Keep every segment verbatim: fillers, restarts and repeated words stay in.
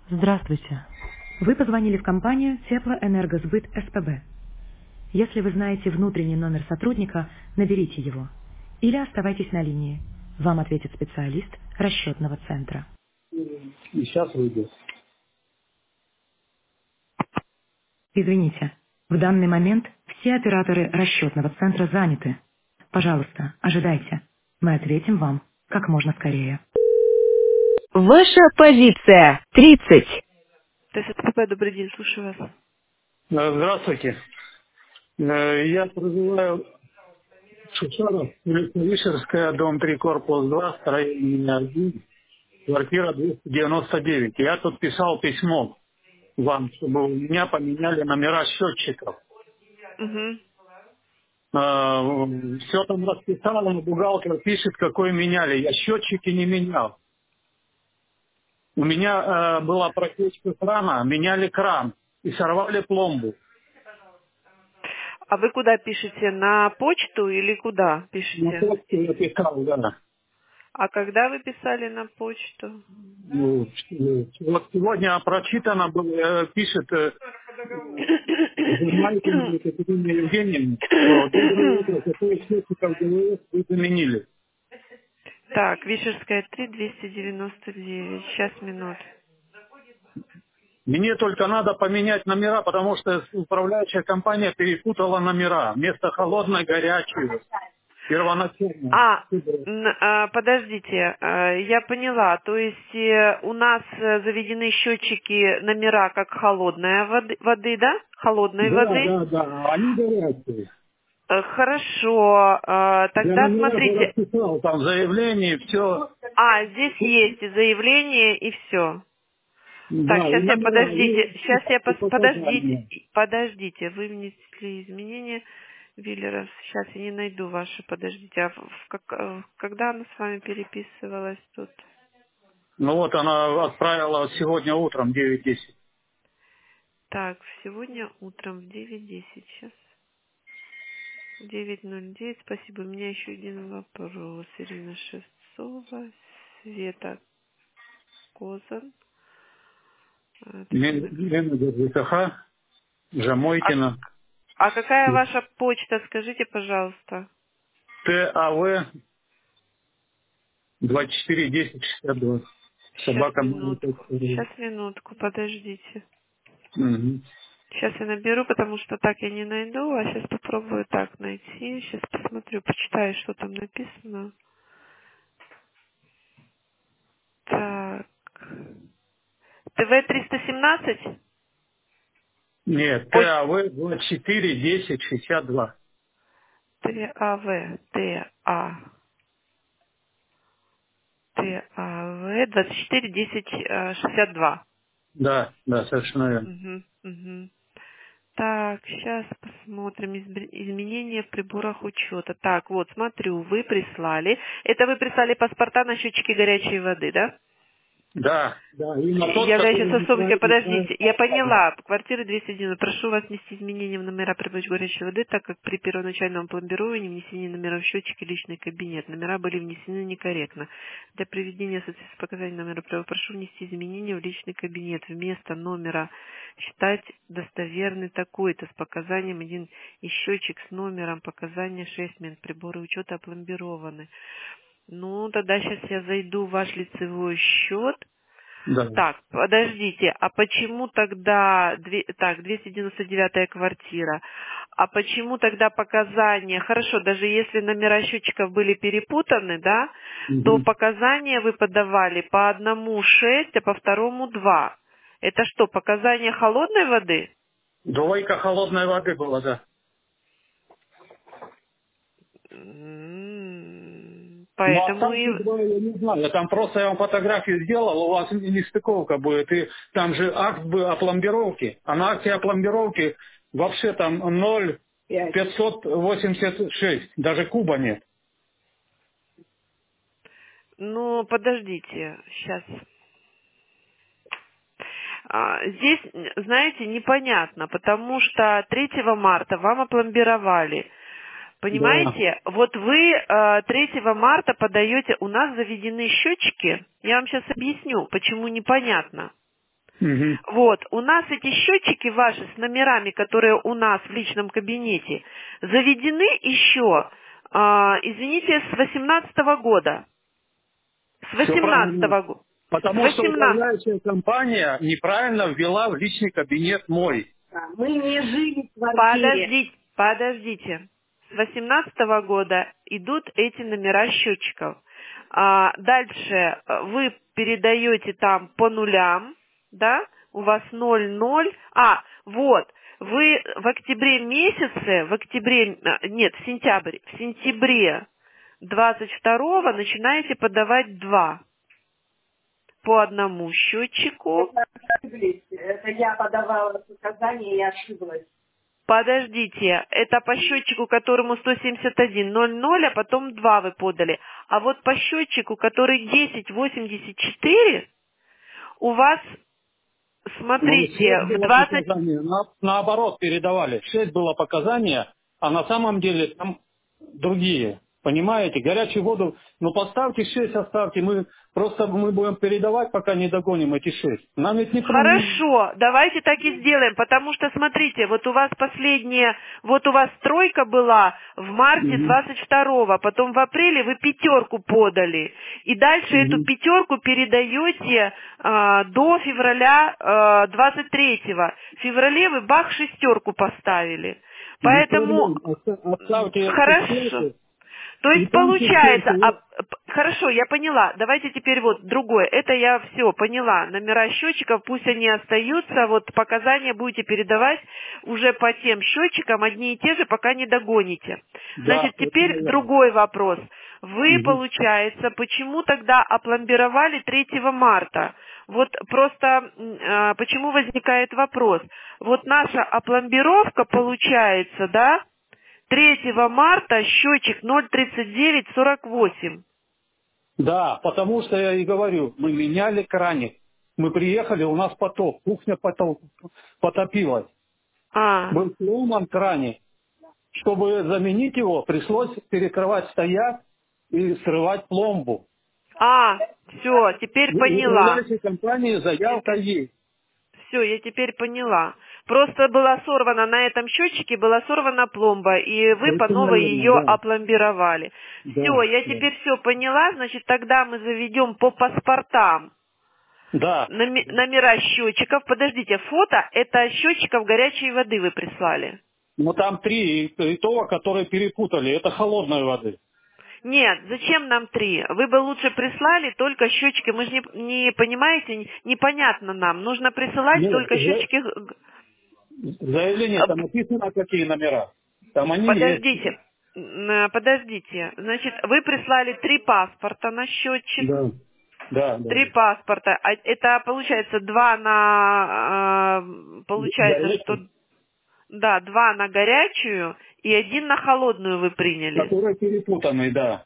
Здравствуйте. Вы позвонили в компанию Теплоэнергосбыт СПБ. Если вы знаете внутренний номер сотрудника, наберите его. Или оставайтесь на линии. Вам ответит специалист расчетного центра. И сейчас выйдет. Извините, в данный момент все операторы расчетного центра заняты. Пожалуйста, ожидайте. Мы ответим вам как можно скорее. Ваша позиция тридцать. ТСПБ, добрый день, слушаю вас. Э, Здравствуйте. Э, Я проживаю в Шушарах, улица Вишерская, дом три, корпус два, строение один, квартира двести девяносто девять. Я тут писал письмо вам, чтобы у меня поменяли номера счетчиков. Угу. Все там расписано, но бухгалтер пишет, какой меняли. Я счетчики не менял. У меня э, была протечка крана, меняли кран и сорвали пломбу. А вы куда пишете? На почту или куда На пишете? почту я писал, да. А когда вы писали на почту? Ну, э, вот сегодня прочитано было, э, пишет э, Замайкина Екатерина Евгеньевна, что доброе утро, какой счетчиков ГВС вы заменили? Так, Вишерская три, двести девяносто девять. Сейчас, минут. Мне только надо поменять номера, потому что управляющая компания перепутала номера. Вместо холодной горячую. Первоначально. А, н- а, подождите, а, я поняла. То есть э, у нас э, заведены счетчики номера как холодная воды, воды, да? Холодной Да, воды. да, да, они горячие. Э, Хорошо. а, Я Тогда номера же смотрите. расписал, там заявление, все. А, здесь есть и заявление и все. Так, Да, и сейчас я, номера, подождите, и, сейчас я, и пос- подождите, показания. подождите, вы внесли изменения, Виллеров, сейчас я не найду ваши, подождите, а в- в как- э, когда она с вами переписывалась тут? Ну вот она отправила сегодня утром девять десять. Так, сегодня утром в девять десять, сейчас, девять ноль девять, спасибо, у меня еще один вопрос, Ирина Шевцова, Света Козан, А, это всё написано. Менеджер ЖКХ, а, Жамойкина, а какая ваша почта, скажите, пожалуйста? ТАВ двадцать четыре десять шестьдесят два. Сейчас Собака минутку. Мгм. Сейчас минутку, подождите. Сейчас я наберу, потому что так я не найду, а сейчас попробую так найти. Сейчас посмотрю, почитаю, что там написано. Так. ТВ триста семнадцать? Нет, Ой, ТАВ двадцать четыре десять шестьдесят два. ТАВ, ТА, ТАВ двадцать четыре десять шестьдесят два. Да, да, совершенно верно. Угу, угу. Так, сейчас посмотрим изм- изменения в приборах учета. Так, вот, смотрю, вы прислали. Это вы прислали паспорта на счетчики горячей воды, да? Да, да, именно тот, Являющийся который не особенностью, правильно. подождите, я поняла, квартира двести девяносто, прошу вас внести изменения в номера при подаче горячей воды, так как при первоначальном пломбировании внесение номеров в счетчики личный кабинет, номера были внесены некорректно. Для приведения соответствия с показанием номера права прошу внести изменения в личный кабинет, вместо номера считать достоверный такой-то с показанием один и счетчик с номером показания шесть мин, приборы учета опломбированы. Ну, тогда сейчас я зайду в ваш лицевой счет. Да. Так, подождите, а почему тогда, две- так, двести девяносто девятая квартира, а почему тогда показания, хорошо, даже если номера счетчиков были перепутаны, да, то Мгм. показания вы подавали по одному шесть, а по второму два. Это что, показания холодной воды? Двойка холодной воды была, да. М, Ну а Поэтому там и... два, я не знаю, там просто я вам фотографию сделал, у вас нестыковка будет, и там же акт был о пломбировке, а на акте о пломбировке вообще там ноль пятьсот восемьдесят шесть, даже куба нет. Ну, подождите, сейчас. А, Здесь, знаете, непонятно, потому что третьего марта вам опломбировали. Да. Понимаете, вот вы э, третьего марта подаете, у нас заведены счетчики, я вам сейчас объясню, почему непонятно. Угу. Вот, у нас эти счетчики ваши с номерами, которые у нас в личном кабинете, заведены еще, а, извините, с восемнадцатого года. С Все правильно. восемнадцатого года. С Потому что восемнадцатого. управляющая компания неправильно ввела в личный кабинет мой. Мы не жили в квартире. Подождите, подождите. С восемнадцатого года идут эти номера счетчиков. А дальше вы передаете там по нулям, да? У вас ноль ноль. А, вот. Вы в октябре месяце, в октябре, нет, в сентябре, в сентябре двадцать второго начинаете подавать два. По одному счетчику. Это я подавала показания и ошиблась. Подождите, это по счетчику, которому сто семьдесят один ноль ноль, а потом два вы подали. А вот по счетчику, который десять восемьдесят четыре, у вас, смотрите, в двадцать... На, наоборот передавали. шесть было показания, а на самом деле там другие. Понимаете, горячую воду, ну поставьте шесть, оставьте, мы просто мы будем передавать, пока не догоним эти шесть. Нам ведь не Хорошо, давайте так и сделаем, потому что, смотрите, вот у вас последняя, вот у вас тройка была в марте двадцать второго, потом в апреле вы пятерку подали, и дальше Угу. эту пятерку передаете а, до февраля а, двадцать третьего. В феврале вы бах шестерку поставили. Поэтому, оставьте хорошо. То есть получается, а, п- хорошо, я поняла, давайте теперь вот другое, это я все поняла, номера счетчиков, пусть они остаются, вот показания будете передавать уже по тем счетчикам, одни и те же, пока не догоните. Значит, Да, теперь другой вопрос. Вы, Угу. получается, почему тогда опломбировали третьего марта? Вот просто э, почему возникает вопрос? Вот наша опломбировка получается, да? третьего марта счетчик ноль тридцать девять сорок восемь. Да, потому что я и говорю, мы меняли краник. Мы приехали, у нас потоп, кухня потоп, потопилась. А, Был сломан краник. Чтобы заменить его, пришлось перекрывать стояк и срывать пломбу. а, все, теперь В поняла. управляющей компании заявка есть. Все, я теперь поняла. Просто была сорвана на этом счетчике, была сорвана пломба, и вы по Совершенно новой верно, ее да. опломбировали. Все, Да, я да. теперь все поняла, значит, тогда мы заведем по паспортам Да. номи- номера счетчиков. Подождите, фото это счетчиков горячей воды вы прислали? Но там три, и, и то, которые перепутали, это холодной воды. Нет, зачем нам три? Вы бы лучше прислали только счетчики. Мы же не, не понимаете, не- непонятно нам. Нужно присылать Нет, только за- счетчики. в заявлении А, там написано, какие номера. Там они есть. Подождите, м, э, подождите. Значит, вы прислали три паспорта на счетчик. Да. Да, да, Три да. паспорта. А это получается два на, э, получается, что, Горячий, да, два на горячую и один на холодную вы приняли. который перепутанный, да.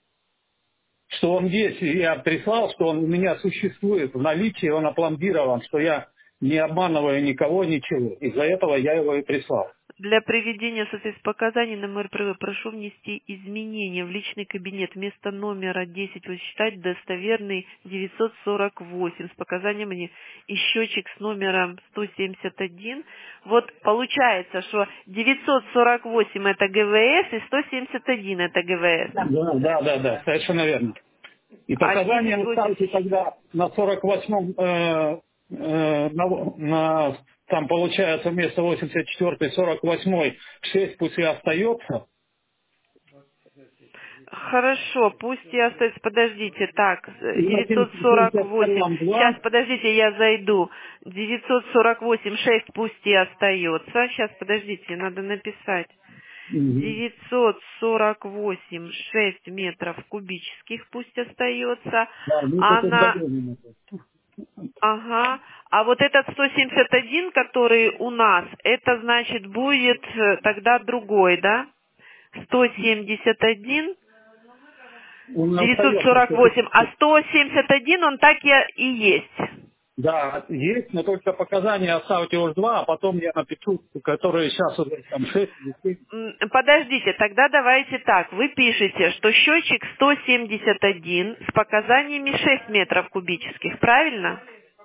Что он есть, и я прислал, что он у меня существует в наличии, он опломбирован, что я не обманываю никого, ничего. Из-за этого я его и прислал. Для приведения соответствующих показаний на МРП прошу внести изменения в личный кабинет. Вместо номера десять вы считать достоверный девятьсот сорок восемь с показаниями и счетчик с номером сто семьдесят один. Вот получается, что девятьсот сорок восемь это ГВС и сто семьдесят один это ГВС. Да, да, да, да, совершенно верно. И А показания десять оставьте восемьдесят... тогда на сорок восьмом, э, э, на, на- там получается вместо восемьдесят четыре сорок восемь, шесть пусть и остается. Хорошо, пусть и остается. Подождите, так, И на девятьсот сорок семьдесят восемь. втором Сейчас, два. подождите, я зайду. девятьсот сорок восемь, шесть пусть и остается. Сейчас, подождите, надо написать. Мгм. девятьсот сорок восемь, шесть метров кубических пусть остается. Да, мы А потом на... догоним это. Ага. А вот этот сто семьдесят один, который у нас, это значит будет э, тогда другой, да? сто семьдесят один. Он девятьсот остается. сорок восемь, а сто семьдесят один он так и, и есть. Да, есть, но только показания оставьте уж два, а потом я напишу, которые сейчас уже там шесть. М, Подождите, тогда давайте так. Вы пишете, что счетчик сто семьдесят один с показаниями шесть метров кубических, правильно?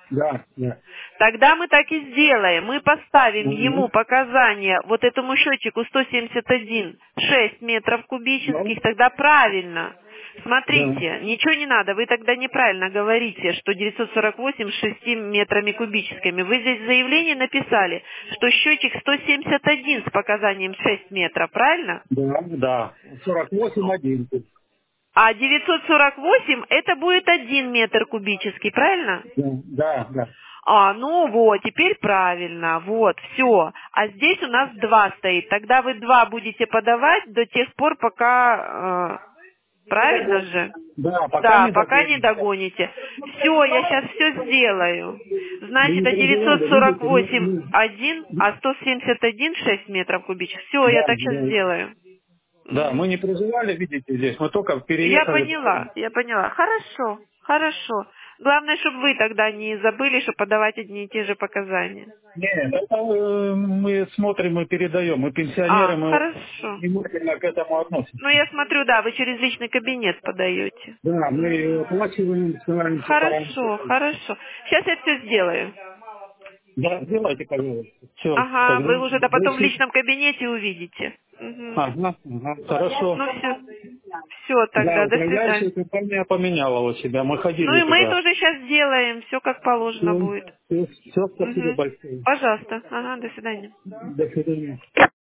Да, да. Тогда мы так и сделаем. Мы поставим ему Угу. показания вот этому счетчику сто семьдесят один шесть метров Ну, кубических, тогда правильно. да. Смотрите, ничего не надо, вы тогда неправильно говорите, что девятьсот сорок восемь с шестью метрами кубическими. Вы здесь в заявлении написали, что счетчик сто семьдесят один с показанием шесть метров, правильно? Да, да. сорок восемь один. А девятьсот сорок восемь это будет один метр кубический, правильно? Да, да, да. А, ну вот, теперь правильно, вот, все. А здесь у нас два стоит. Тогда вы два будете подавать до тех пор, пока... э, правильно же? Да, пока Да, не пока не догоним. догоните. Все, я сейчас все сделаю. Вы Значит, не а переживали, видите, мы, девятьсот сорок восемь мы- один, а сто семьдесят один шесть метров кубических. Все, я да, так сейчас да. сделаю. Да, мы Мгм. не переживали, видите, здесь. Мы только Я переехали. поняла, я поняла. Хорошо, хорошо. Главное, чтобы вы тогда не забыли, что подавать одни и те же показания. Нет, это э, мы смотрим и передаем. Мы пенсионеры, А, мы хорошо. внимательно к этому Ну, относимся. я смотрю, да, вы через личный кабинет подаете. Да, мы Мгм. оплачиваем, стараемся Хорошо, поработать. хорошо. Сейчас я все сделаю. Да, сделайте, пожалуйста. Все, Ага, тогда вы уже да потом в больше. личном кабинете увидите. Мгм. Ага, ага, хорошо. Ну все. Все Да, тогда, до управляющая свидания. компания поменяла у себя. Мы Ну ходили и мы туда. тоже сейчас сделаем, все как положено Все, будет. все, все, спасибо Угу. большое. Пожалуйста. Ага, до свидания. До свидания.